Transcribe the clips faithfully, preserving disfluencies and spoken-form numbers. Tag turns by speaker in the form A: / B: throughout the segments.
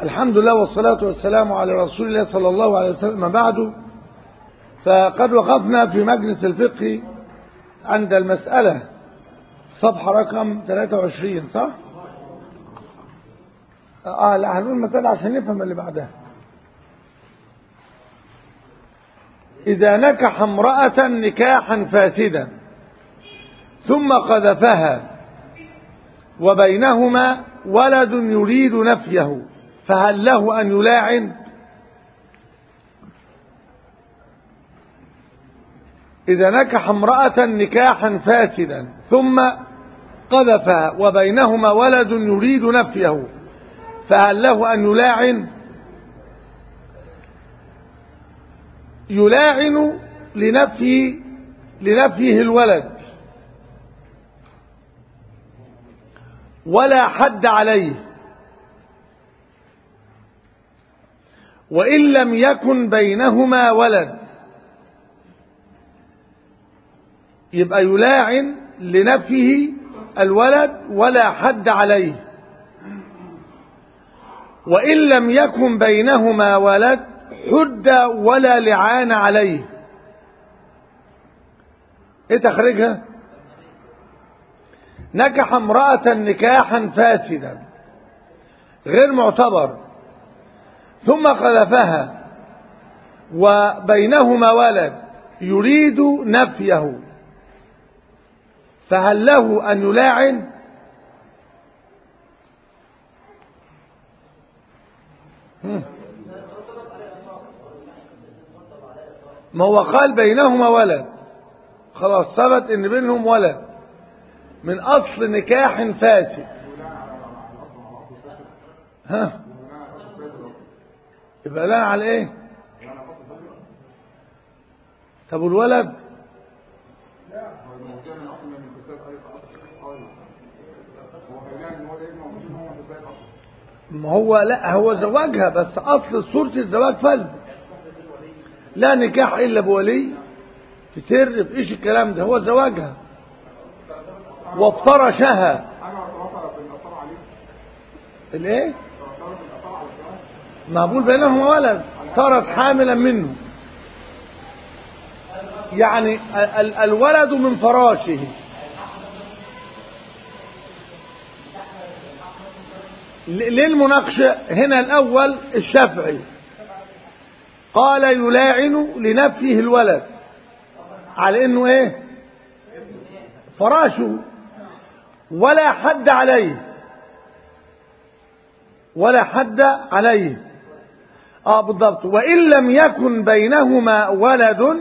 A: الحمد لله والصلاة والسلام على رسول الله صلى الله عليه وسلم. بعد، فقد وقفنا في مجلس الفقه عند المسألة صفحة رقم ثلاثة وعشرين، صح؟ اه لا، هنقول مسألة عشان نفهم اللي بعدها. إذا نكح امرأة نكاحا فاسدا ثم قذفها وبينهما ولد يريد نفيه فهل له أن يلاعن؟ إذا نكح امرأة نكاحا فاسدا ثم قذفها وبينهما ولد يريد نفيه فهل له أن يلاعن؟ يلاعن لنفي لنفيه الولد ولا حد عليه، وإن لم يكن بينهما ولد يبقى يلاعن لنفيه الولد ولا حد عليه، وإن لم يكن بينهما ولد حد ولا لعان عليه. ايه تخرجها؟ نكح امرأة نكاحا فاسدا غير معتبر ثم قذفها وبينهما ولد يريد نفيه فهل له أن يلاعن؟ ما هو قال بينهما ولد، خلاص ثبت ان بينهم ولد من اصل نكاح فاسد. ها يبقى لا على ايه؟ طب الولد ما هو لا، هو زواجها بس اصل صورة الزواج فاسد، لا نكاح الا بولي في سر في ايش الكلام ده، هو زواجها وافترشها. الايه؟ مقبول بينهما ولد صارت حاملا منه، يعني ال الولد من فراشه. للمناقشة هنا الأول الشافعي قال يلاعن لنفيه الولد على انه ايه؟ فراشه، ولا حد عليه، ولا حد عليه اه بالضبط. وإن لم يكن بينهما ولد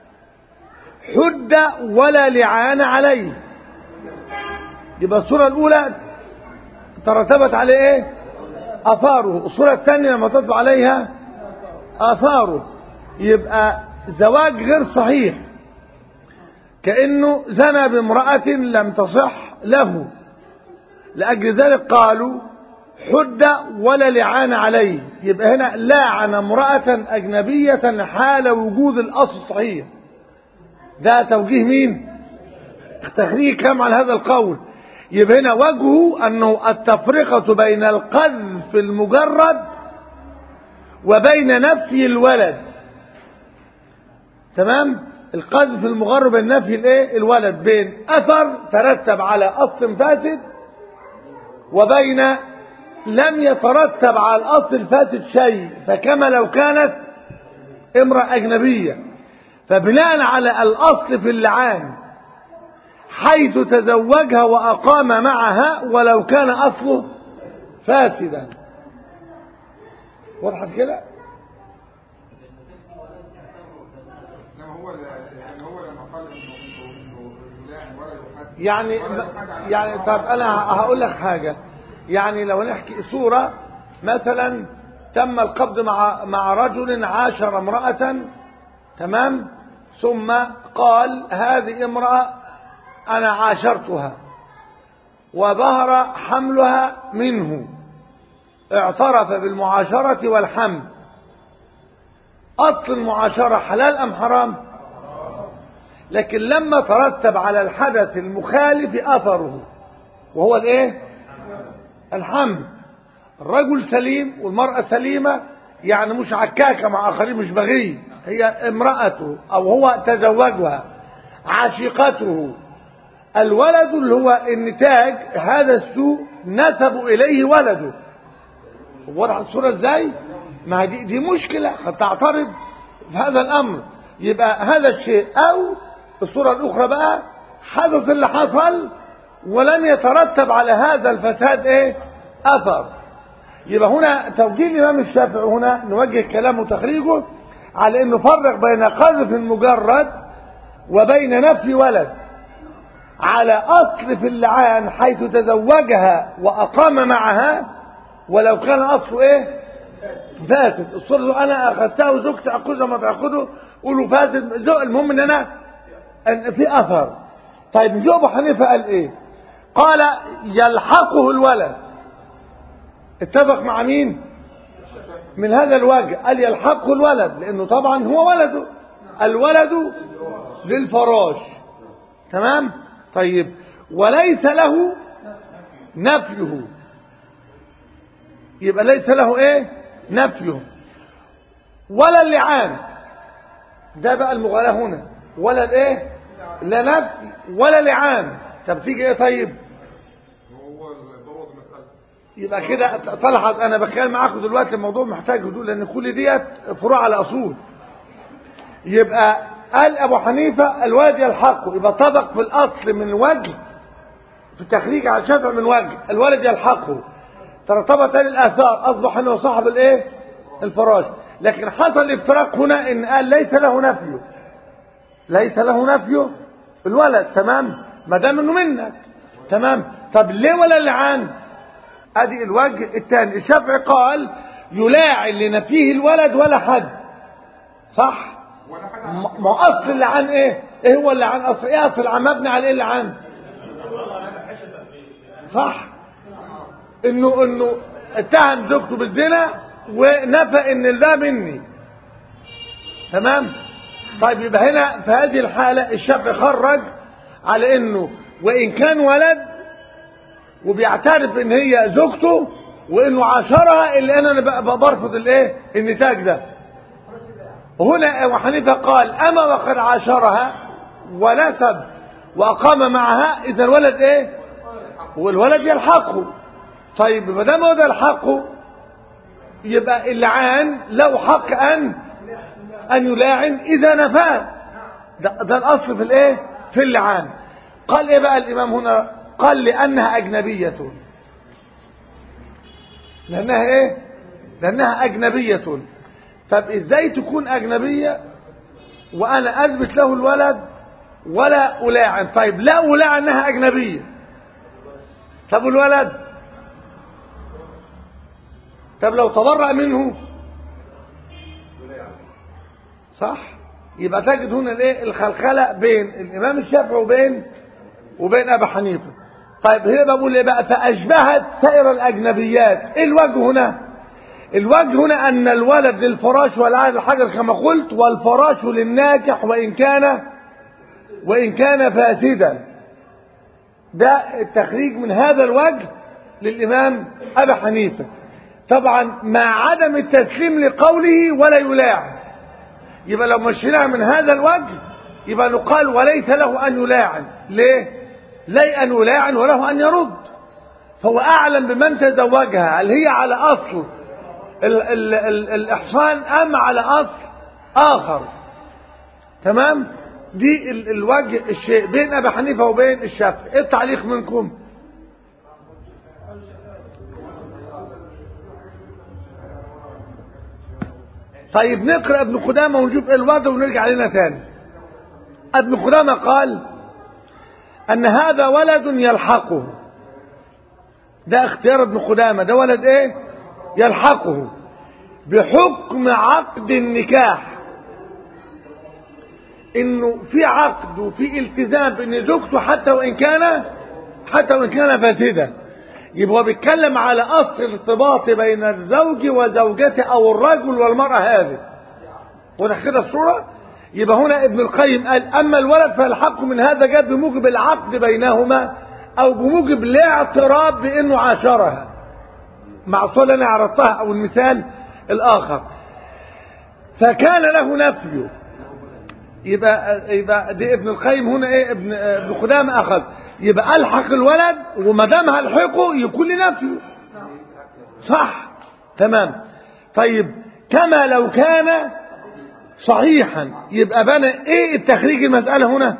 A: حد ولا لعان عليه. يبقى الصورة الأولى ترتبت عليه ايه؟ آثاره. الصورة الثانية لما تطلع عليها آثاره يبقى زواج غير صحيح، كأنه زنى بامرأة لم تصح له. لأجل ذلك قالوا حد ولا لعان عليه. يبقى هنا لاعن امرأة أجنبية حال وجود الأصل الصحيح. ده توجيه مين؟ تخريج كم على هذا القول. يبقى هنا وجهه أنه التفرقة بين القذف المجرد وبين نفي الولد. تمام؟ القذف المجرد بين نفي الايه؟ الولد، بين اثر ترتب على اصل فاسد وبين لم يترتب على الاصل الفاسد شيء، فكما لو كانت امرأة اجنبية. فبناء على الاصل في اللعان حيث تزوجها واقام معها ولو كان اصله فاسدا. وضحت كده؟ يعني يعني طب انا هقول لك حاجه. يعني لو نحكي صوره مثلا تم القبض مع مع رجل عاشر امراه، تمام، ثم قال هذه امراه انا عاشرتها وظهر حملها منه، اعترف بالمعاشره والحمل. اصل المعاشره حلال ام حرام؟ لكن لما ترتب على الحدث المخالف اثره وهو الايه؟ الحمل. الرجل سليم والمرأة سليمة، يعني مش عكاكة مع آخرين، مش بغي، هي امرأته أو هو تزوجها عشيقته. الولد اللي هو النتاج هذا السوء نسب إليه ولده. واضح الصورة ازاي؟ ما دي, دي مشكلة قد تعترض في هذا الأمر. يبقى هذا الشيء، أو الصورة الأخرى بقى حدث اللي حصل ولم يترتب على هذا الفساد ايه أثر. يبقى هنا توجيه الإمام الشافعي هنا نوجه كلامه وتخريجه على انه فرق بين قذف مجرد وبين نفي ولد على أصل في اللعان حيث تزوجها وأقام معها ولو كان أصله إيه فاسد. الصورة أنا أخذتها وزوجتي أخذها ما تأخذه قولوا فاسد، المهم إن أنا أن في أثر. طيب جو أبو حنيفة قال إيه؟ قال يلحقه الولد. اتفق مع مين من هذا الوجه؟ قال يلحقه الولد لأنه طبعا هو ولده، الولد للفراش، تمام. طيب وليس له نفيه، يبقى ليس له ايه نفيه ولا اللعان. ده بقى المغالاة هنا، ولا الايه لا نفي ولا لعان. طب تيجي ايه؟ طيب يبقى كده تلاحظ انا بتكلم معاكم دلوقتي الموضوع محتاج هدوء لان كل ديت فروع على اصول. يبقى قال ابو حنيفه الولد يلحقه، يبقى طبق في الاصل من وجه، في التخريج على الشافعي من وجه الولد يلحقه، ترتبط عليه الاثار، اصبح انه صاحب الايه الفراش. لكن حصل افتراق هنا ان قال ليس له نفيه، ليس له نفيه الولد، تمام، ما دام انه منك، تمام. طب ليه ولا اللعان؟ ادي الوجه الثاني. الشافعي قال يلاعن لنفيه الولد ولا حد، صح؟ ما اصل اللعان ايه؟ ايه هو اللعان اصل؟ ايه اصل العن مبني على ايه اللعان؟ صح؟ انه انه اتهم زوجته بالزنا ونفى ان ده مني، تمام. طيب يبقى هنا في هذه الحالة الشافعي خرج على انه وان كان ولد وبيعترف ان هي زوجته وانه عاشرها، الا ان انا برفض الايه النتاج ده. هنا ابو حنيفه قال اما وقد عاشرها ونسب واقام معها، اذا الولد ايه والولد يلحقه. طيب ما دام هو ده يلحقه يبقى اللعان له حق ان ان يلاعن اذا نفاه. ده, ده الاصل في الايه في اللعان. قال ايه بقى الامام هنا؟ قال لانها اجنبيه. لانها ايه لانها اجنبيه. طب ازاي تكون اجنبيه وانا اثبت له الولد ولا الاعن؟ طيب لا الاعن انها اجنبيه، طب الولد؟ طب لو تبرأ منه، صح؟ يبقى تجد هنا الايه الخلخله بين الامام الشافعي وبين وبين ابي حنيفه. طيب هنا بقول ايه بقى؟ فاشبهت سائر الاجنبيات. ايه الوجه هنا؟ الوجه هنا ان الولد للفراش والعهد الحجر كما قلت، والفراش للناكح وان كان وان كان فاسدا. ده التخريج من هذا الوجه للامام ابي حنيفه، طبعا مع عدم التسليم لقوله ولا يلاعن. يبقى لو مشيناها من هذا الوجه يبقى نقال وليس له ان يلاعن. ليه؟ لا ان يلاعن وله ان يرد، فهو اعلم بمن تزوجها، هل هي على اصل ال ال ال الاحصان ام على اصل اخر، تمام. دي ال الوجه الشيء بين ابي حنيفه وبين الشافعي. ايه التعليق منكم؟ طيب نقرأ ابن قدامة ونشوف ايه الوضع ونرجع لنا تاني. ابن قدامة قال ان هذا ولد يلحقه. ده اختيار ابن قدامة، ده ولد ايه يلحقه بحكم عقد النكاح، انه في عقد وفي التزام بان زوجته حتى وان كان حتى وان كان فاسدا. يبقى هو بيتكلم على اصل الارتباط بين الزوج وزوجته او الرجل والمرأة هذه، ونخذ الصورة. يبقى هنا ابن القيم قال اما الولد فالحق من هذا جاء بموجب العقد بينهما او بموجب الاعتراف بانه عاشرها. مع الصورة اللي أنا عرضتها أو المثال الآخر. فكان له نفيه، يبقى يبقى دي ابن القيم هنا ايه، ابن ابن قدامة اخذ، يبقى الحق الولد وما دام هلحقه يكون لنفيه. صح تمام. طيب كما لو كان صحيحا، يبقى بنى ايه التخريج المسألة هنا؟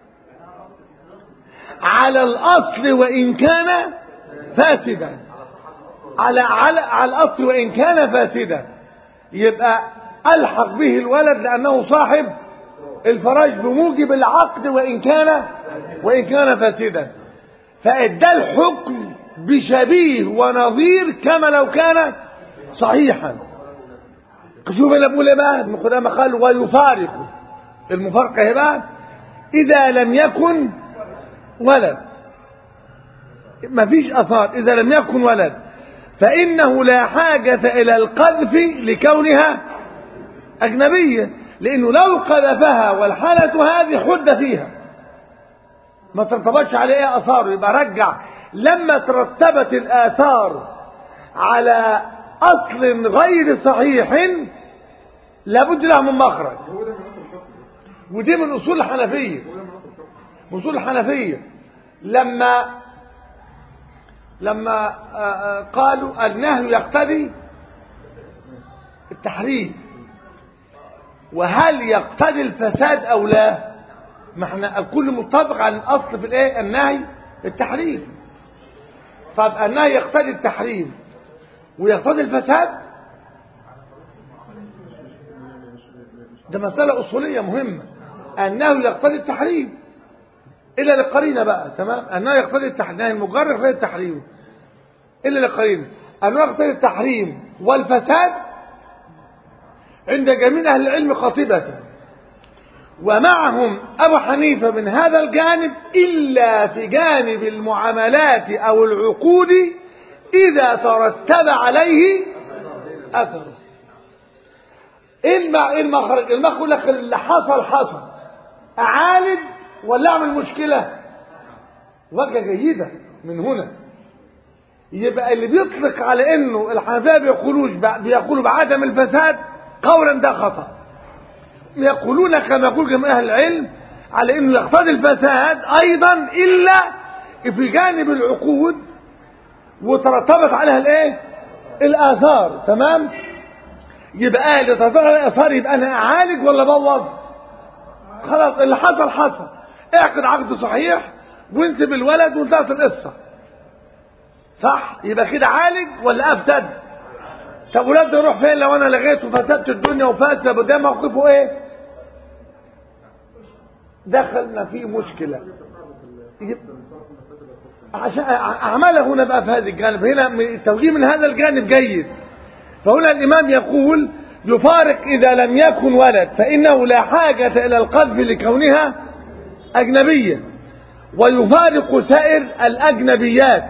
A: على الاصل وان كان فاسدا، على على على الاصل وان كان فاسدا، يبقى الحق به الولد لانه صاحب الفراش بموجب العقد وإن كان وإن كان فاسدا، فإدى الحكم بشبيه ونظير كما لو كان صحيحا. شوف انا بقول ايه بقى، ابن قدامة قال ويفارق، المفارقة هي بقى إذا لم يكن ولد، ما فيش أثار، إذا لم يكن ولد فإنه لا حاجة إلى القذف لكونها أجنبية، لأنه لو قذفها والحالة هذه حد فيها ما ترتبطش عليه ايه اثاره، يبقى رجع لما ترتبت الآثار على أصل غير صحيح لابد له من مخرج. ودي من أصول الحنفية، أصول الحنفية لما لما قالوا النهي يقتضي التحريم، وهل يقتضي الفساد او لا؟ ما احنا الكل متفق على الاصل في الايه، النهي التحريم. طب النهي يقتضي التحريم ويقتضي الفساد، ده مسألة أصولية مهمة. النهي يقتضي التحريم إلا للقرينة بقى، تمام؟ النهي يقتضي التحريم، النهي المجرد يقتضي التحريم إلا للقرينة. النهي يقتضي التحريم والفساد عند جميع أهل العلم قاطبة، ومعهم أبو حنيفة من هذا الجانب إلا في جانب المعاملات أو العقود إذا ترتب عليه أثر. إيه المخرج؟ المخرج لك اللي حصل حصل، أعالج ولا أعمل مشكلة؟ وجهة جيدة من هنا. يبقى اللي بيطلق على إنه الحنفية بيقولوش بيقولوا بعدم الفساد قولا ده خطأ. يقولون كما يقول جميع أهل العلم على إنه يقتضي الفساد أيضا إلا في جانب العقود وترتبط عليها الإيه؟ الآثار، تمام؟ يبقى اللي ترتبط عليها الآثار يبقى أنا أعالج ولا بوظ؟ خلاص اللي حصل حصل، اعقد عقد صحيح وانسب الولد وانتهت القصة، صح؟ يبقى كده عالج ولا أفسد؟ طب ولاد يروح فين لو انا لغيت وفسدت الدنيا وفاسد؟ ده موقفه ايه؟ دخلنا في مشكله. عشان اعملها هنا بقى في هذا الجانب، هنا التوجيه من هذا الجانب جيد. فهنا الامام يقول يفارق اذا لم يكن ولد فانه لا حاجه الى القذف لكونها اجنبيه، ويفارق سائر الاجنبيات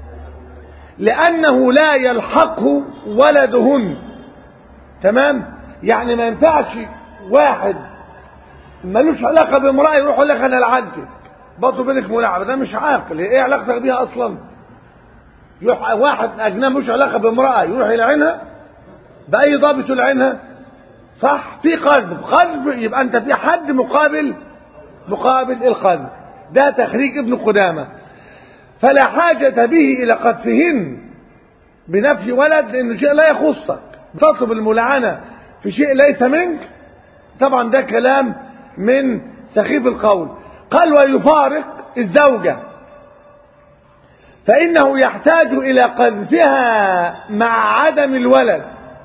A: لأنه لا يلحقه ولدهن، تمام؟ يعني ما ينفعش واحد ملوش علاقة بامرأة يروح يقول لك أنا لعنتك برضه بينك ملاعبة، ده مش عاقل. إيه علاقتك بيها أصلا؟ يروح واحد أجنبي ملوش علاقة بامرأة يروح يلعنها بأي ضابط يلعنها؟ صح؟ في قذف، قذف يبقى أنت في حد مقابل مقابل القذف. ده تخريج ابن قدامة. فلا حاجة به إلى قذفهن بنفي ولد لأنه شيء لا يخصك، تطلب الملعنة في شيء ليس منك، طبعا ده كلام من سخيف القول. قال ويفارق الزوجة فإنه يحتاج إلى قذفها مع عدم الولد.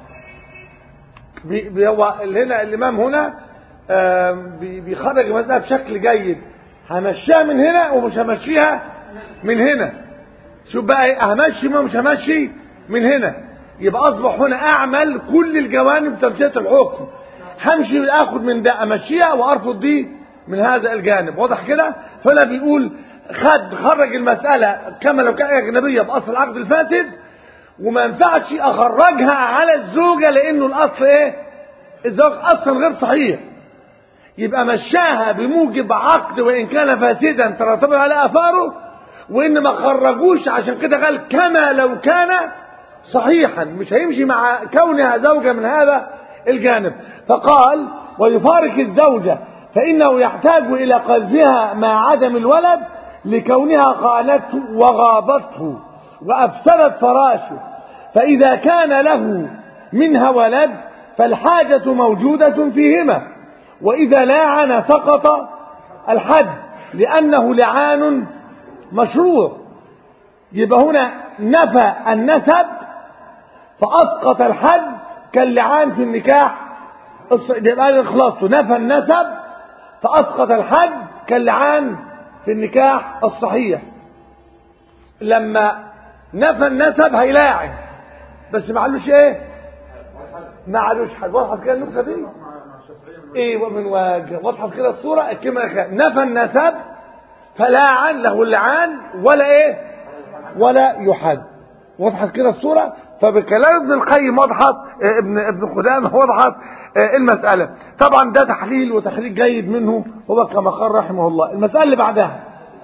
A: بي بي هنا الإمام هنا بيخرج المسألة بشكل جيد، همشيها من هنا ومش همشيها من هنا. شوف بقى ايه، همشي ما مش همشي من هنا، يبقى اصبح هنا اعمل كل الجوانب تمشيه الحكم. همشي اخد من ده امشيها وارفض دي من هذا الجانب، واضح كده؟ فلا بيقول خد خرج المساله كما لو كانت اجنبيه باصل العقد الفاسد، وما ينفعش اخرجها على الزوجه لانه الاصل ايه؟ الزوج اصلا غير صحيح. يبقى مشاها بموجب عقد وان كان فاسدا ترتب على اثاره، وان ما خرجوش عشان كده قال كما لو كان صحيحا، مش هيمشي مع كونها زوجة من هذا الجانب. فقال ويفارق الزوجة فإنه يحتاج إلى قذفها مع عدم الولد لكونها خانته وغاضته وأفسدت فراشه، فإذا كان له منها ولد فالحاجة موجودة فيهما، وإذا لاعن سقط الحد لأنه لعان مشروع. يبقى هنا نفى النسب فأسقط الحد كاللعان في النكاح. يبقى خلاص نفى النسب فأسقط الحد كاللعان في النكاح الصحيح. لما نفى النسب هيلاعن بس ما علوش ايه، ما علوش حد. وضحت كده النقطة دي؟ ايه ومن وجه وضحت كده الصورة. الكلمة نفى النسب فلاعن له اللعان ولا ايه ولا يحد. وضحت كده الصورة. فبكلام ابن القيم وضحت ابن ابن قدامه وضحت المسألة. طبعا ده تحليل وتحليل جيد منه هو كما قال رحمه الله. المسألة اللي بعدها،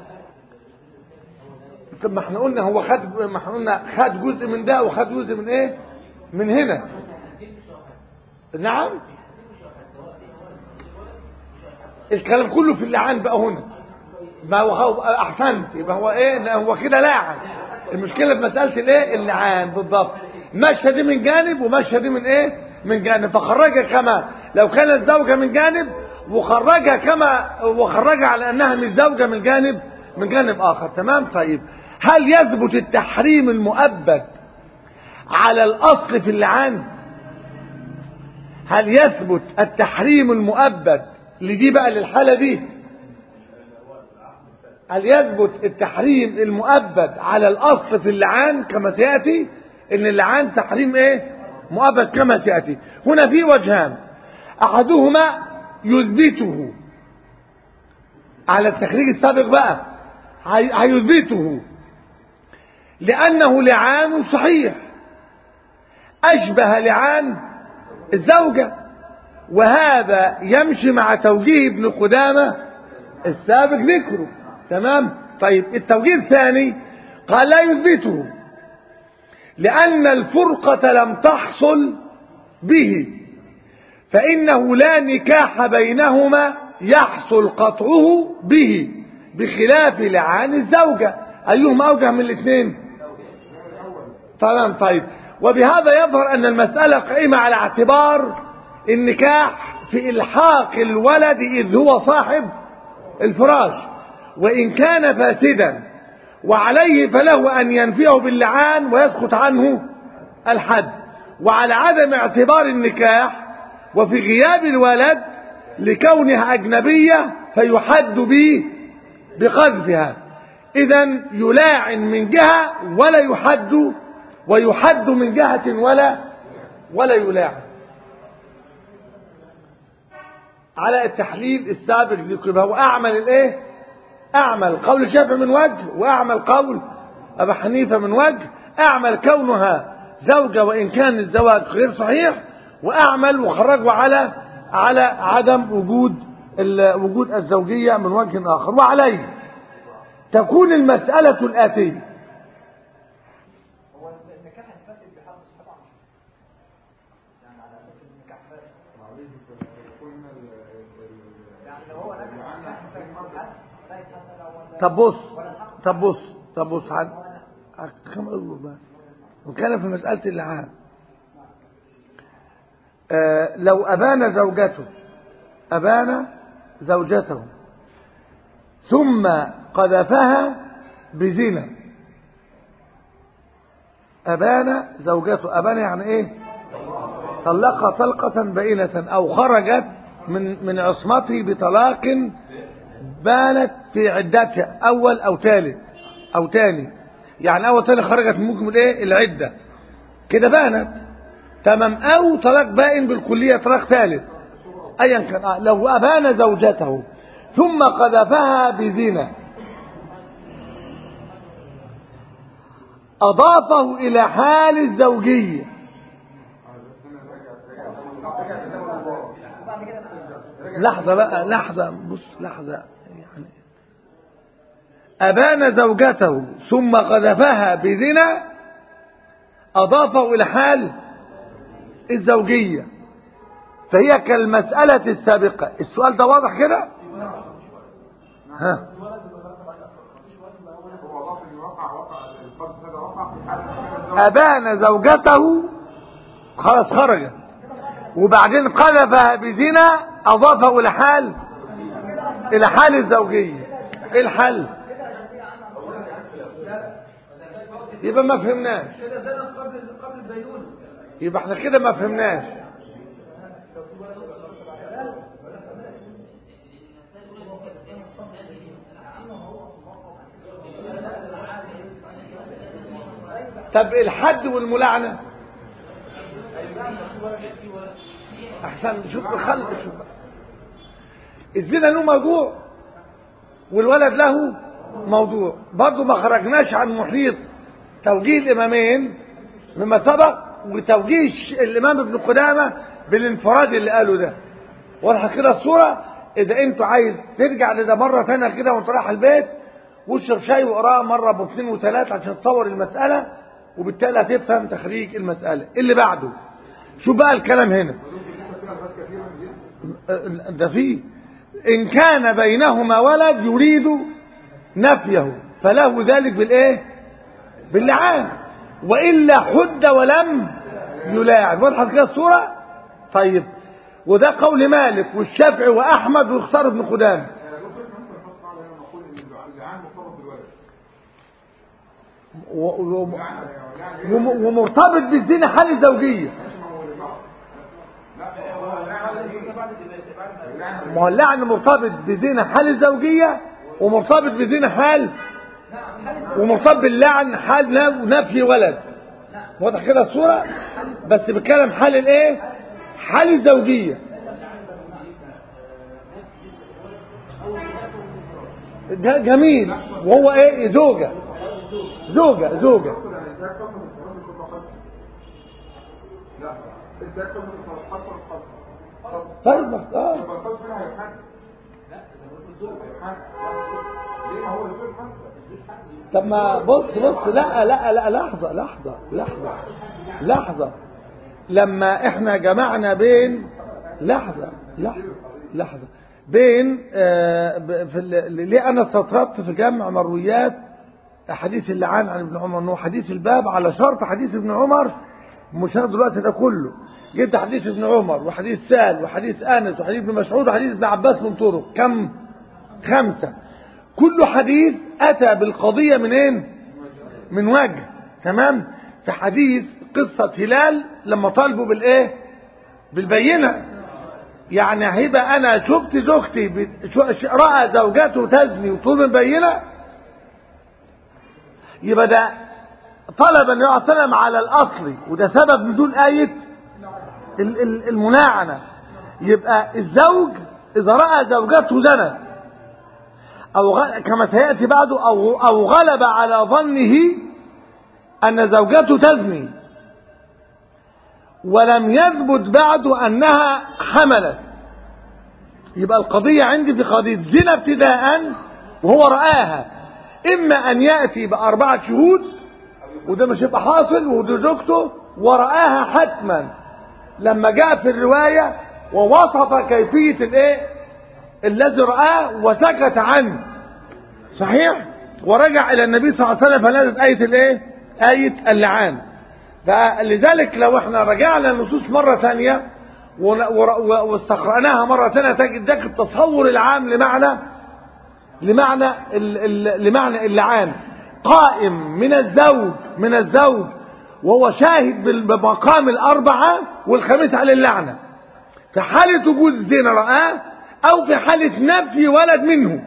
A: طب ما احنا قلنا هو خد، ما احنا قلنا خد جزء من ده وخد جزء من ايه من هنا. نعم الكلام كله في اللعان بقى هنا. ما هو احسنت، يبقى هو ايه، هو كده لاعن. المشكله في مساله الايه اللعان بالضبط. مشى دي من جانب ومشى دي من ايه من جانب، فخرجها كما لو كانت زوجه من جانب وخرجها كما وخرجها على انها مش زوجه من جانب من جانب اخر. تمام. طيب هل يثبت التحريم المؤبد على الاصل في اللعان؟ هل يثبت التحريم المؤبد لدي بقى للحالة دي؟ هل يثبت التحريم المؤبد على الأصل في اللعان كما سيأتي؟ إن اللعان تحريم إيه؟ مؤبد كما سيأتي. هنا في وجهان، أحدهما يثبته على التخريج السابق بقى، هيثبته لأنه لعان صحيح أشبه لعان الزوجة، وهذا يمشي مع توجيه ابن قدامة السابق ذكره. تمام. طيب التوجيه الثاني قال لا يثبته لأن الفرقة لم تحصل به، فإنه لا نكاح بينهما يحصل قطعه به، بخلاف لعان الزوجة. أيهما أوجه من الاثنين؟ تمام. طيب وبهذا يظهر أن المسألة قائمة على اعتبار النكاح في إلحاق الولد إذ هو صاحب الفراش، وإن كان فاسدا وعليه فله أن ينفيه باللعان ويسقط عنه الحد، وعلى عدم اعتبار النكاح وفي غياب الولد لكونها أجنبية فيحد به بقذفها. إذن يلاعن من جهة ولا يحد، ويحد من جهة ولا ولا يلاعن. على التحليل السابق ذكر هو أعمل الإيه؟ أعمل قول الشافعي من وجه، وأعمل قول أبي حنيفة من وجه. أعمل كونها زوجة وإن كان الزواج غير صحيح، وأعمل وخرجوا على على عدم وجود وجود الزوجية من وجه آخر. وعليه تكون المسألة الآتية. طب بص طب بص طب بص عن كم أقول بس وكان في مسألة اللعان. آه لو أبان زوجته أبان زوجته ثم قذفها بزنا، أبان زوجته، أبان يعني إيه؟ طلقها طلقة بائنة أو خرجت من من عصمته بطلاق بانت في عدتها أول أو ثالث أو ثاني، يعني أول ثاني خرجت من مجمل إيه؟ العدة كده بانت. تمام. أو طلاق بائن بالكلية، طلاق ثالث أيا كان. آه. لو أبان زوجته ثم قذفها بزنا أضافه إلى حال الزوجية. لحظة بقى لحظة بص لحظة يعني أبان زوجته ثم قذفها بزنا أضافه إلى حال الزوجية، فهي كالمسألة السابقة. السؤال ده واضح كده؟ ها أبان زوجته خلاص خرجت، وبعدين قذفها بزنا أضافه إلى حال إلى حال الزوجية. إيه الحل؟ يبقى ما فهمناش، يبقى احنا كده ما فهمناش. طب الحد والملاعنة احسن. شوف الخلق، شوف الزنا له موضوع والولد له موضوع، برضه ما خرجناش عن محيط توجيه الامامين مما سبق وتوجيه الامام ابن قدامه بالانفراد اللي قاله ده. واضحه كده الصوره؟ اذا انتوا عايز ترجع لده مره ثانيه كده وانت رايح البيت واشرب شاي واقراه مره باثنين وثلاثه عشان تصور المساله، وبالتالي هتفهم تخريج المساله اللي بعده. شو بقى الكلام هنا؟ ده فيه ان كان بينهما ولد يريد نفيه فله ذلك بالايه؟ باللعان، والا حد ولم يلاعن. واضحه كده الصوره؟ طيب، وده قول مالك والشافعي واحمد واختار ابن قدامه. ومرتبط بالزنا حال الزوجيه. ما هو اللعن مرتبط بزنا حال الزوجيه، ومرتبط بزنا حال، ومرتبط باللعن حال نفي ولد. واضح كده الصوره؟ بس بتكلم حال الايه؟ حال الزوجيه. ده جميل. وهو ايه؟ زوجه زوجه زوجه طيب اه طب ما بص بص لا لا لا لحظه لحظه لحظه لحظه لما احنا جمعنا بين لحظه لحظه لحظه بين آه في ليه انا استطردت في جمع مرويات حديث اللعان عن ابن عمر انه حديث الباب على شرط حديث ابن عمر. مش هناخد دلوقتي ده كله. جبت حديث ابن عمر وحديث سال وحديث انس وحديث ابن مسعود وحديث ابن عباس من طرق كم؟ خمسه. كل حديث اتى بالقضيه منين؟ من وجه. تمام. في حديث قصه هلال لما طالبوا بالايه؟ بالبينه. يعني هيبقى انا شفت زوجتي راى زوجته تزني وطول من بينه، يبقى ده طلب النبي صلى الله عليه وسلم على الاصل، وده سبب نزول ايه الملاعنه. يبقى الزوج اذا راى زوجته زنت او غ... كما سياتي بعده او او غلب على ظنه ان زوجته تزني ولم يثبت بعد انها حملت، يبقى القضيه عندي في قضيه زنا ابتداء وهو راها، اما ان ياتي باربعه شهود وده مش هيبقى حاصل وده زوجته ورآها حتما لما جاء في الروايه ووصف كيفيه الايه الذي رآه وسكت عنه صحيح، ورجع الى النبي صلى الله عليه وسلم فنزلت ايه الايه ايه اللعان. فلذلك لو احنا رجعنا النصوص مرة ثانية واستقرأناها مرة ثانية تجد ذاك التصور العام لمعنى لمعنى لمعنى اللعان قائم من الزوج من الزوج وهو شاهد بمقام الأربعة والخميس على اللعنة في حالة وجود الزنا رآه أو في حالة نفي ولد منه،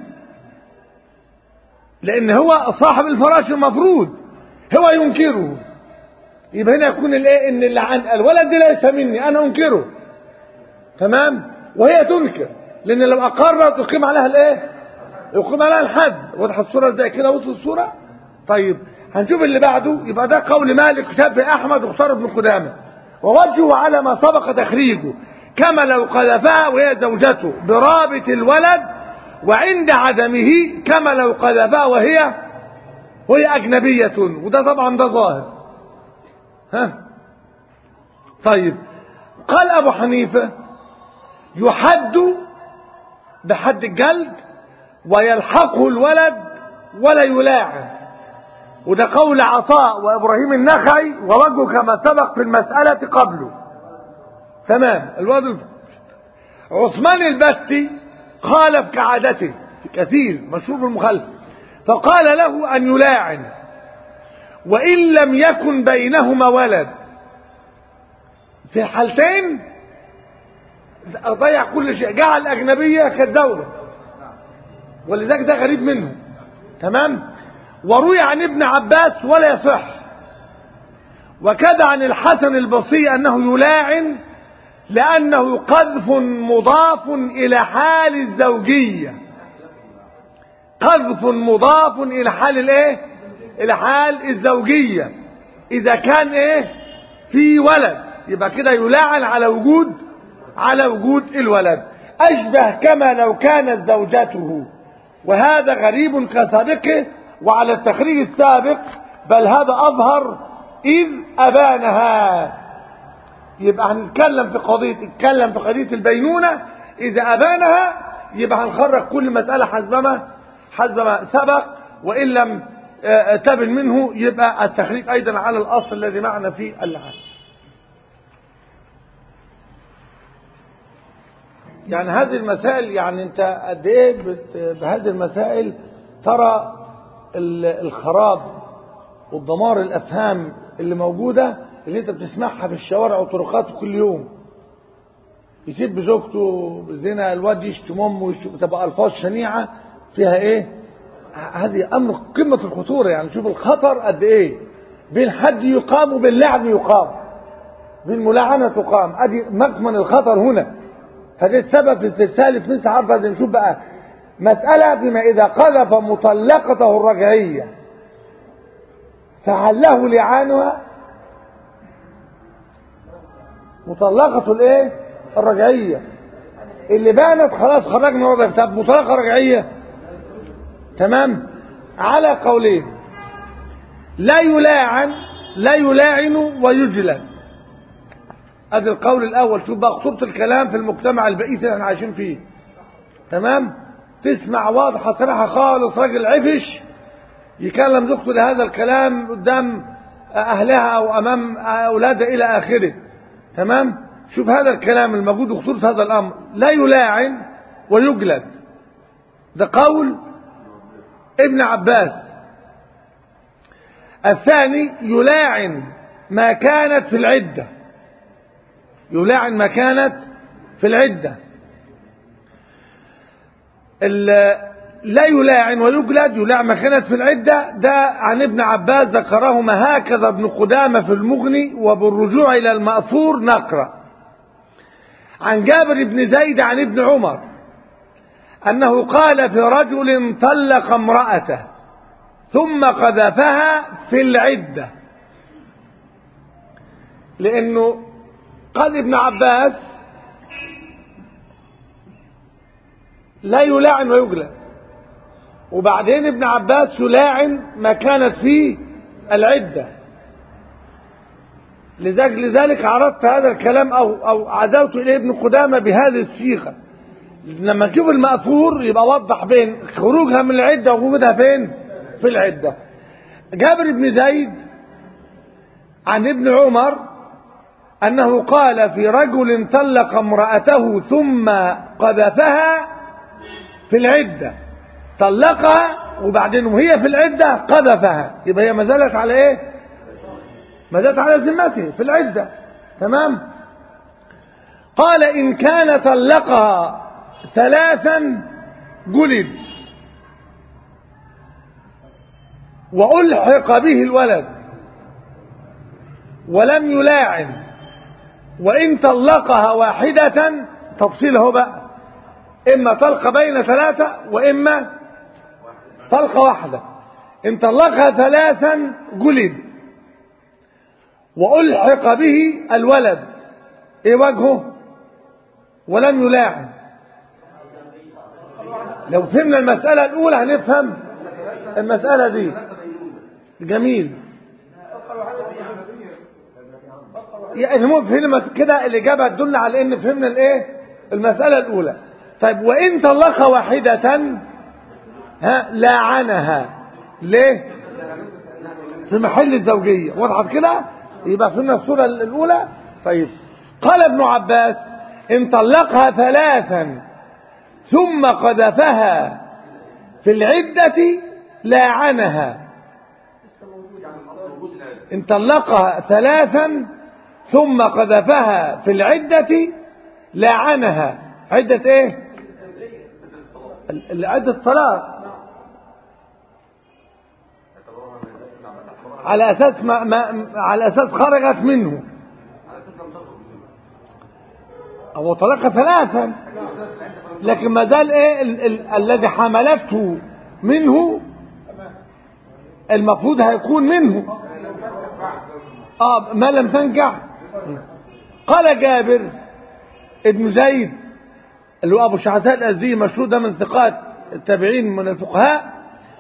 A: لأن هو صاحب الفراش المفروض هو ينكره. يبقى هنا يكون الايه ان اللعان الولد ده ليس مني انا انكره. تمام. وهي تنكر لان لو اقرت يقيم عليها الايه يقيم عليها الحد. واضح الصوره زي كده؟ وصل الصوره؟ طيب هنشوف اللي بعده. يبقى ده قول مالك شافعي احمد واختار ابن قدامه، ووجهه على ما سبق تخريجه كما لو قذفها وهي زوجته برابط الولد، وعند عدمه كما لو قذفها وهي وهي اجنبيه، وده طبعا ده ظاهر. ها طيب قال أبو حنيفة يحد بحد الجلد ويلحقه الولد ولا يلاعن، وده قول عطاء وإبراهيم النخعي ووجهه كما سبق في المسألة قبله. تمام. الوضع عثمان البتي خالف كعادته في كثير مشهور بالمخالفة، فقال له أن يلاعن وإن لم يكن بينهما ولد. في الحالتين ضيع كل شيء، جعل الأجنبية كالدولة، ولذلك ده غريب منه. تمام. وروي عن ابن عباس ولا يصح، وكذا عن الحسن البصري أنه يلاعن لأنه قذف مضاف إلى حال الزوجية، قذف مضاف إلى حال الايه، إلى حال الزوجية. إذا كان ايه في ولد يبقى كده يلاعن على وجود على وجود الولد، أشبه كما لو كانت زوجته، وهذا غريب كسابقه وعلى التخريج السابق، بل هذا أظهر إذ أبانها. يبقى هنتكلم في قضية اتكلم في قضية البينونة، إذا أبانها يبقى هنخرج كل مسألة حسب ما حسب ما سبق، وإن لم تبن منه يبقى التخريج أيضا على الأصل الذي معنا في اللعان. يعني هذه المسائل، يعني أنت قد إيه بهذه المسائل ترى الخراب والدمار الأفهام اللي موجودة، اللي انت بتسمعها في الشوارع والطرقات كل يوم. يسيب زوجته بالزنا، الواد يشتم امه، تبقى الفاظ شنيعه فيها ايه. هذه امر قمه الخطوره. يعني شوف الخطر قد ايه، بين حد يقام وبين لعن يقام، بين ملاعنه تقام، ادي مكمن الخطر هنا. فده السبب في السلسله في نسعه عرض. نشوف بقى مساله فيما اذا قذف مطلقته الرجعيه فهل له لعانها؟ مطلقة الايه الرجعية اللي بانت خلاص خرجنا وضع. طب مطلقة رجعية تمام على قولين، لا يلاعن لا يلاعن ويجلد. ادي القول الاول. شوف بقى خطورة الكلام في المجتمع البئيس اللي احنا عايشين فيه. تمام. تسمع واضحة صراحة خالص، راجل عفش يكلم زوجته لهذا الكلام قدام اهلها او امام اولادها الى اخره. تمام. شوف هذا الكلام الموجود وخطورة هذا الامر. لا يلاعن ويجلد، ده قول ابن عباس. الثاني يلاعن ما كانت في العدة، يلاعن ما كانت في العدة. لا يلاعن ويجلد، يلاعن ما كانت في العدة، ده عن ابن عباس ذكرهما هكذا ابن قدامة في المغني، وبالرجوع إلى المأثور نقرأ. عن جابر بن زيد عن ابن عمر أنه قال في رجل طلق امرأته ثم قذفها في العدة، لأنه قال ابن عباس لا يلاعن ويجلد، وبعدين ابن عباس يلاعن ما كانت فيه العدة. لذلك لذلك عرضت هذا الكلام أو أو عزوت إليه ابن قدامة بهذه الصيغة. لما نشوف المأثور يبقى وضح بين خروجها من العدة ووجودها فين في العدة. جابر بن زيد عن ابن عمر أنه قال في رجل طلق امرأته ثم قذفها في العدة، طلقها وبعدين وهي في العدة قذفها، يبقى هي ما زالت على ايه؟ ما زالت على ذمته في العدة. تمام. قال إن كان طلقها ثلاثا جلد وألحق به الولد ولم يلاعن، وإن طلقها واحدة تفصيله بقى، إما طلق بين ثلاثة وإما طلقة واحدة. إن طلقها ثلاثا جلد وألحق به الولد، إيه وجهه؟ ولم يلاعن. لو فهمنا المسألة الأولى هنفهم المسألة دي. جميل. يعني مو فهمت كده الإجابة تدل على إن فهمنا الإيه المسألة الأولى. طيب وإن طلق واحدة ها لعنها ليه في محل الزوجية، وضحت كده؟ يبقى فهمنا الصورة الأولى. طيب قال ابن عباس إن طلقها ثلاثا ثم قذفها في العدة لاعنها. إن طلقها ثلاثا ثم قذفها في العدة لاعنها. عدة ايه؟ عدة طلاق على اساس ما, ما على اساس خرجت منه، هو طلقها ثلاثا لكن ما زال ايه ال ال الذي حملته منه المفروض هيكون منه اه ما لم تنجح. قال جابر ابن زيد اللي هو ابو شعثاء الازدي مشهور ده من ثقات التابعين من الفقهاء،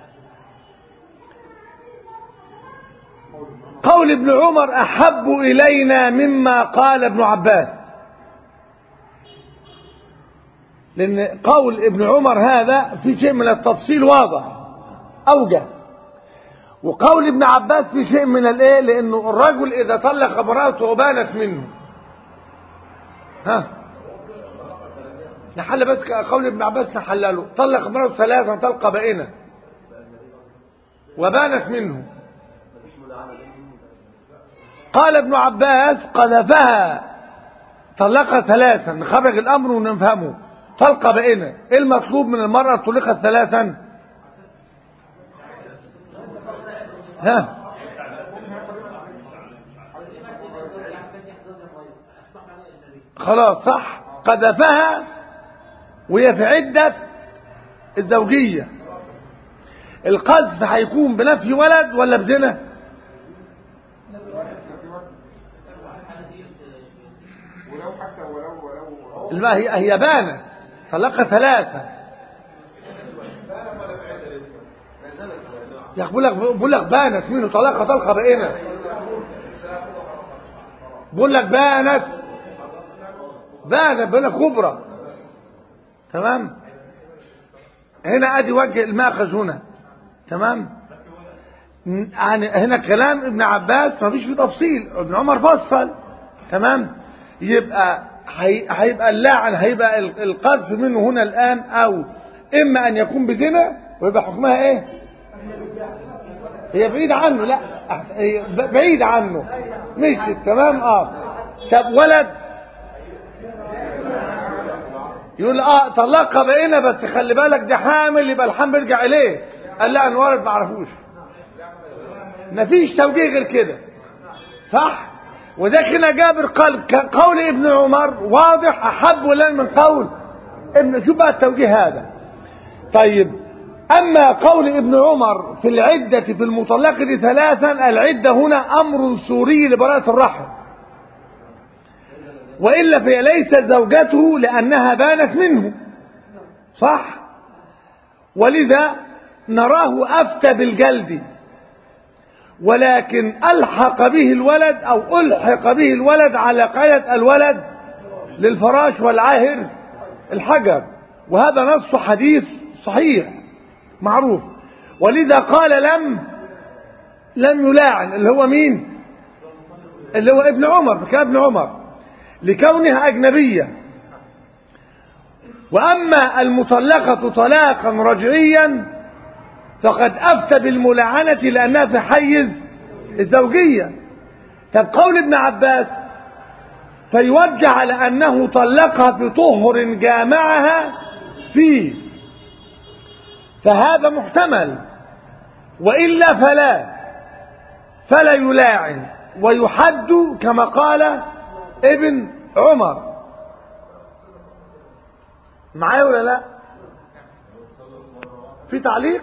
A: قول ابن عمر احب الينا مما قال ابن عباس، لان قول ابن عمر هذا في شيء من التفصيل واضح اوجه، وقول ابن عباس في شيء من الايه، لانه الرجل اذا طلق امراته وبانت منه ها نحل بس قول ابن عباس نحلله، طلق امراته ثلاثا طلقه بائنه وبانت منه، قال ابن عباس قذفها طلقها ثلاثا، نخرج الامر ونفهمه طلقه بائنه. ايه المطلوب من المراه طلقت ثلاثا؟ ها خلاص صح، قذفها وهي في عدة الزوجية. القذف هيكون بنفي ولد ولا بزنا؟ لا هي هي بانت طلقها ثلاثة، يقول لك بقول لك بانت منه طلقها طلقه بائنه، بقول لك بانت بانت بانت كبرى. تمام، هنا ادي وجه الماخذ هنا. تمام، يعني هنا كلام ابن عباس ما فيش فيه تفصيل، ابن عمر فصل. تمام، يبقى هيبقى اللاعن هيبقى القذف منه هنا الان، او اما ان يكون بزنا ويبقى حكمها ايه؟ هي بعيدة عنه، لا هي بعيدة عنه مش تمام. اه طب ولد يقول اه طلقها بقينا بس خلي بالك دي حامل، يبقى الحمل يرجع اليه. قال لا انا ولد ما اعرفوش، مفيش توجيه غير كده صح. وده كده جابر قال قول ابن عمر واضح احب لنا من قول ابن، شوف بقى التوجيه هذا. طيب أما قول ابن عمر في العدة في المطلقة ثلاثا، العدة هنا أمر سوري لبراءة الرحم، وإلا فهي ليست زوجته لأنها بانت منه صح. ولذا نراه أفتى بالجلد، ولكن ألحق به الولد أو ألحق به الولد على قاعدة الولد للفراش والعاهر الحجر، وهذا نص حديث صحيح معروف. ولذا قال لم لم يلاعن، اللي هو مين؟ اللي هو ابن عمر، كان ابن عمر لكونها أجنبية. وأما المطلقة طلاقا رجعيا فقد أفتى بالملاعنة لأنها في حيز الزوجية. طب قول ابن عباس فيوجه على أنه طلقها بطهر جامعها فيه، فهذا محتمل، وإلا فلا فلا يلاعن ويحد كما قال ابن عمر. معايا ولا لا؟ في تعليق؟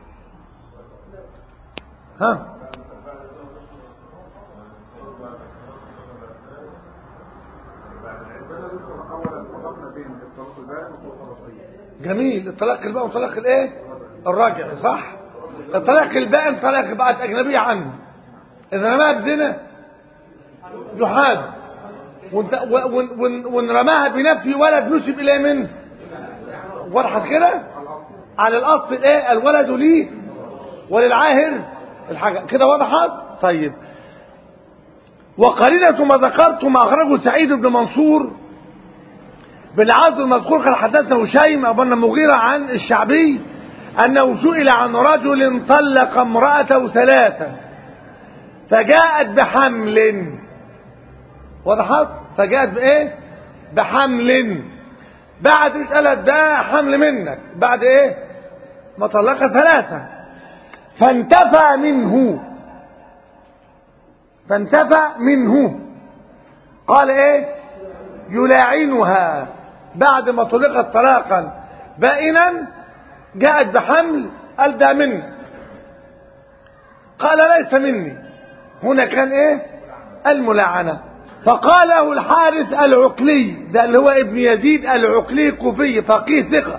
A: ها جميل. الطلاق الباء وطلاق الايه الراجع صح. الطلاق الباء طلاق بقت اجنبيه عنه، اذا ما بزنا يحاد. ونرماها بنفي ولد نسب اليه منه وضحت كده على الاصل ايه الولد ليه وللعاهر الحاجه كده وضحت. طيب وقرينة ما ذكرت ما اخرجه سعيد بن منصور بالعزو المذكور قال حدثنا هشيم ابن المغيرة عن الشعبي انه سئل عن رجل طلق امرأته ثلاثا فجاءت بحمل وضحت فجاءت بايه بحمل بعد اسألت ده حمل منك بعد ايه ما طلق ثلاثة فانتفى منه فانتفى منه قال ايه يلاعنها بعد ما طلقت طلاقا بائنا جاءت بحمل قال ده منك قال ليس مني هنا كان ايه الملاعنة فقاله الحارث العقلي ده اللي هو ابن يزيد العقلي كوفي فقيه ثقة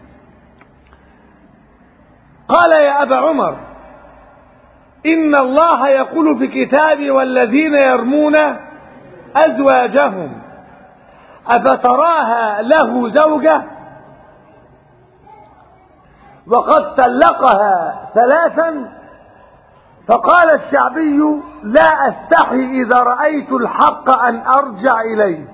A: قال يا أبا عمر إن الله يقول في كتابه والذين يرمون أزواجهم أفتراها له زوجة وقد طلقها ثلاثا فقال الشعبي لا أستحي إذا رأيت الحق أن أرجع إليه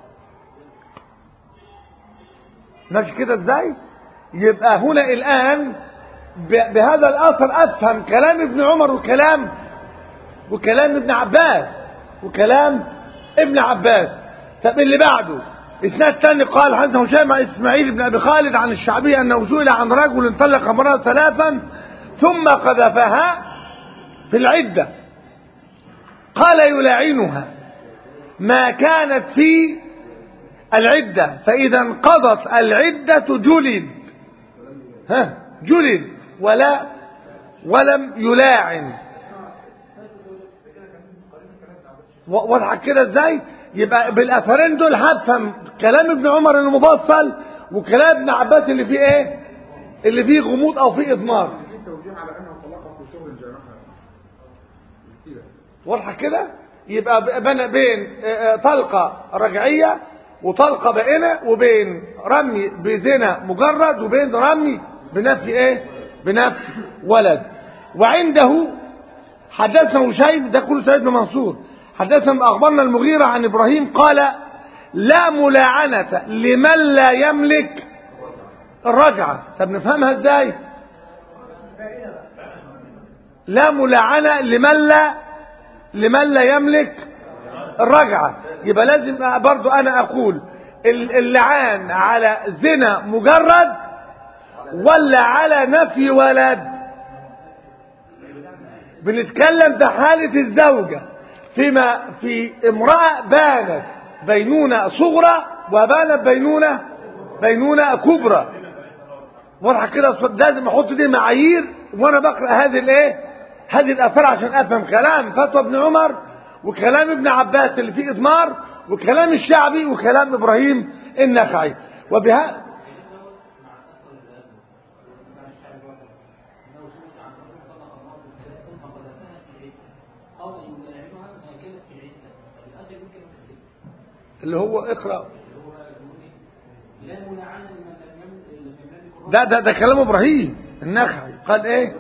A: ماشي كده ازاي يبقى هنا الآن بهذا الأثر أفهم كلام ابن عمر وكلام وكلام ابن عباس وكلام ابن عباس. طب اللي بعده اسناد تاني قال حدثنا هشام عن اسماعيل بن ابي خالد عن الشعبي انه سئل عن رجل طلق امرأة ثلاثا ثم قذفها في العدة قال يلاعنها ما كانت في العدة فإذا انقضت العدة جلد ها جلد ولا ولم يلاعن واضحك كده ازاي يبقى بالاثرين دول هفهم كلام ابن عمر المفصل وكلام ابن عباس اللي فيه ايه اللي فيه غموض او فيه اضمار واضحك كده يبقى بين طلقة رجعية وطلقة بائنة وبين رمي بزنا مجرد وبين رمي بنفي ايه بنفي ولد. وعنده حدثنا هشيم ده كله سيد بن منصور حدثنا اخبرنا المغيرة عن ابراهيم قال لا ملاعنة لمن لا يملك الرجعة. طب نفهمها ازاي لا ملاعنة لمن لا لمن لا يملك الرجعة يبقى لازم برضو انا اقول اللعان على زنا مجرد ولا على نفي ولد. بنتكلم في حالة الزوجة فيما في امرأة بانت بينونة صغرى وبانت بينونة بينونة كبرى واضح كده لازم احط دي معايير وانا بقرأ هذه الايه هذه الاثار عشان افهم كلام فتوى ابن عمر وكلام ابن عباس اللي فيه اضمار وكلام الشعبي وكلام ابراهيم النخعي. وبها اللي هو اقرأ ده ده ده كلام ابراهيم النخعي قال ايه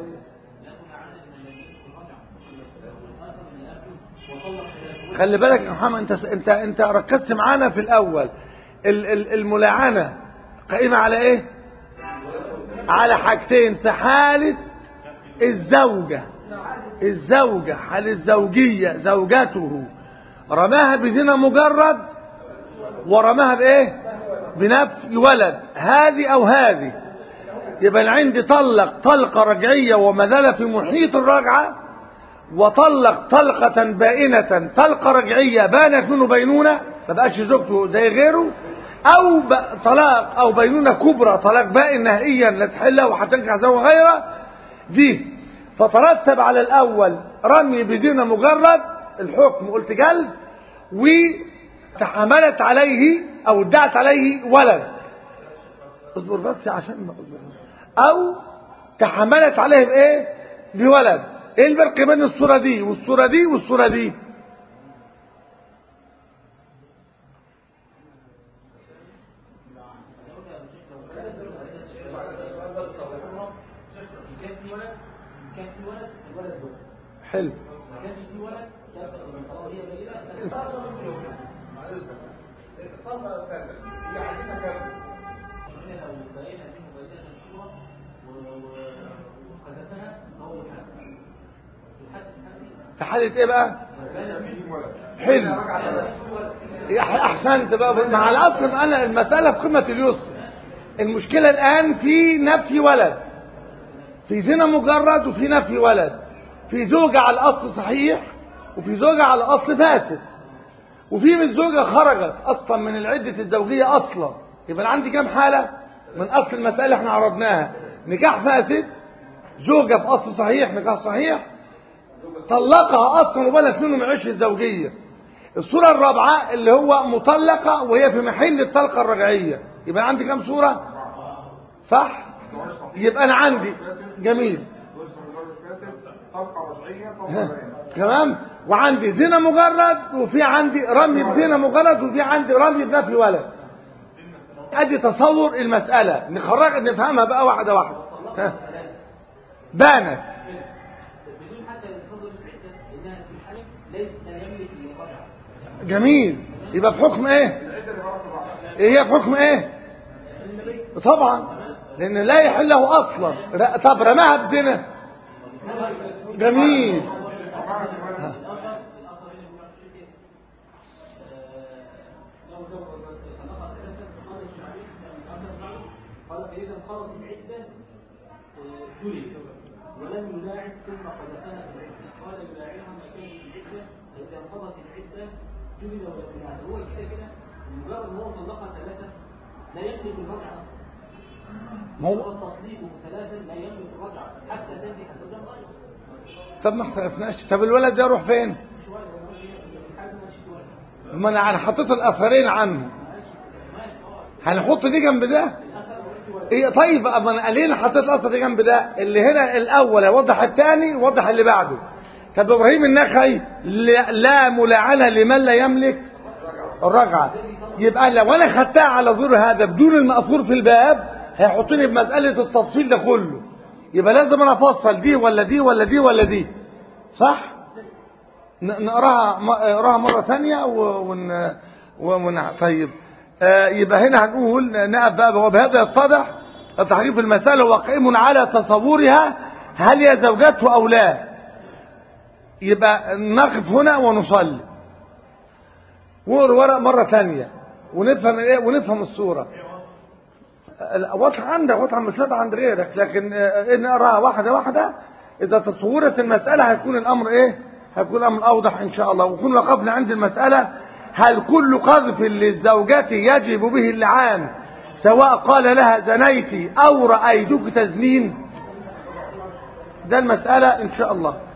A: خلي بالك يا محمد انت انت انت ركزت معانا في الاول الملاعنة قائمة على ايه على حاجتين في حالة الزوجة الزوجة حال الزوجية زوجته رماها بزنا مجرد ورماها بايه بنفي ولد هذه او هذه يبقى عندي طلق طلقة رجعية وما زال في محيط الرجعة وطلق طلقة بائنة طلقة رجعية بانت منه بينونة ما بقاش زوجته زي غيره او طلاق او بينونة كبرى طلاق بائن نهائيا لا تحلها وهتنكح زوجة غيره دي فترتب على الاول رمي بزنا مجرد الحكم قلت جلد وتحملت عليه او ادعت عليه ولد اصبر بس عشان ما اصبر او تحملت عليه بايه بولد. ايه الفرق بين الصورة دي والصورة دي والصورة دي حلو.
B: ما كانش في ولد يبقى من طلاق هي قليله الطلقه الثالثه هي عندنا كام؟ احنا لو بقينا في مبادئ الشورى وقذفها فهو
A: في حالة ايه بقى؟ حلو. احسنت بقى. مع الاصل انا المسألة في قمة اليسر. المشكلة الان في نفي ولد، في زنا مجرد وفي نفي ولد، في زوجة على الاصل صحيح وفي زوجة على الاصل فاسد، وفي من زوجة خرجت اصلا من العدة الزوجية اصلا. يبقى عندي كام حالة من اصل المسألة احنا عرضناها؟ نكاح فاسد، زوجة في اصل صحيح نكاح صحيح، طلقها اصلا وبلت منه من عشره الزوجيه. الصوره الرابعه اللي هو مطلقه وهي في محل الطلقه الرجعيه. يبقى عندي كام صوره؟ صح. يبقى انا عندي جميل تمام. وعندي زنا مجرد، وفي عندي رمي بزنا مجرد، وفي عندي رمي بنفي ولد. ادي تصور المساله، نخرج نفهمها بقى واحده واحده. بانت جميل. يبقى في حكم ايه؟ هي في حكم ايه؟ طبعا لان لا يحل له اصلا. طب رماها بزنا جميل.
B: ولم يلاعب ثم قذفها في العده قال يلاعبها ما كان في العده اذا انقضت العده جلد ولا يلاعب. هو كده كده مجرد ان هو طلقها ثلاثه لا يملك الرجعه اصلا. هو التصليب ثلاثا لا يملك الرجعه حتى تنتهي حدود الغايه.
A: طب ما اختلفناش. طب الولد ده يروح فين؟ ما انا حطيت الاثرين عنه، هنحط دي جنب ده. ايه طيب اما انا ليه حطيت الاثر دي جنب ده؟ اللي هنا الاول يوضح الثاني وضح اللي بعده. طب ابراهيم النخعي لا ملاعنه لمن لا يملك الرجعه. يبقى لو انا خدتها على ظهر هذا بدون المأثور في الباب هيحطني بمساله التفصيل ده كله. يبقى لازم انا افصل دي ولا دي ولا دي ولا دي، صح؟ نقراها نقراها مره ثانيه ون ون طيب. آه يبقى هنا هنقول نقف بقى. وبهذا يتضح تحريف المسألة وقائم على تصورها هل هي زوجته أو لا. يبقى نقف هنا ونصلي ورق مرة ثانية ونفهم ايه ونفهم الصورة. واضح عندك واضح مش واضح عند غيرك، لكن آه نقراها واحدة واحدة. إذا تصورت المسألة هيكون الأمر ايه؟ هيكون الأمر أوضح إن شاء الله. وكن وقفنا عند المسألة هل كل قذف للزوجات يجب به اللعان سواء قال لها زنيتي أو رأيتك تزنين؟ ده المسألة إن شاء الله.